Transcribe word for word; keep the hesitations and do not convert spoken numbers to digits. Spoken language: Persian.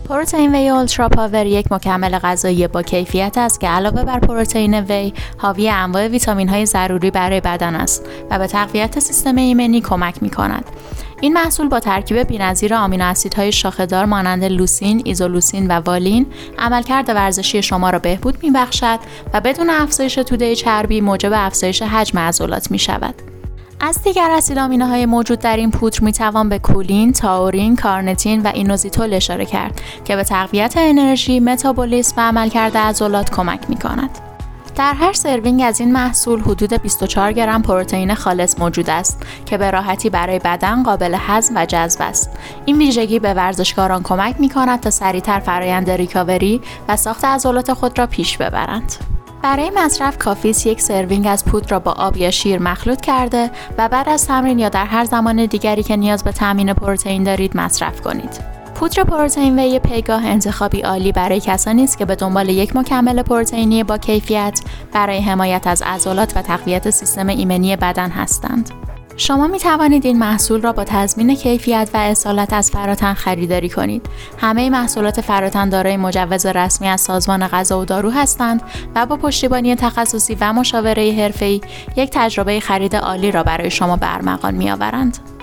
پروتئین وی اولترا پاور یک مکمل غذایی با کیفیت است که علاوه بر پروتئین وی حاوی انواع ویتامین‌های ضروری برای بدن است و به تقویت سیستم ایمنی کمک می‌کند. این محصول با ترکیب بی‌نظیر آمینو اسیدهای شاخه‌دار مانند لوسین، ایزولوسین و والین عملکرد ورزشی شما را بهبود می‌بخشد و بدون افزایش توده چربی موجب افزایش حجم عضلات می‌شود. از دیگر اسیدآمینوهای موجود در این پودر میتوان به کولین، تائورین، کارنتین و اینوزیتول اشاره کرد که به تقویت انرژی، متابولیسم و عملکرد عضلات کمک می‌کند. در هر سروینگ از این محصول حدود بیست و چهار گرم پروتئین خالص موجود است که به راحتی برای بدن قابل هضم و جذب است. این ویژگی به ورزشکاران کمک می‌کند تا سریعتر فرآیند ریکاوری و ساخت عضلات خود را پیش ببرند. برای مصرف کافی است یک سروینگ از پودر را با آب یا شیر مخلوط کرده و بعد از تمرین یا در هر زمان دیگری که نیاز به تامین پروتئین دارید مصرف کنید. پودر پروتئین وی پیگاه انتخابی عالی برای کسانی است که به دنبال یک مکمل پروتئینی با کیفیت برای حمایت از عضلات و تقویت سیستم ایمنی بدن هستند. شما می توانید این محصول را با تضمین کیفیت و اصالت از فراتن خریداری کنید. همه محصولات فراتن دارای مجوز رسمی از سازمان غذا و دارو هستند و با پشتیبانی تخصصی و مشاوره حرفه‌ای یک تجربه خرید عالی را برای شما به ارمغان می آورند.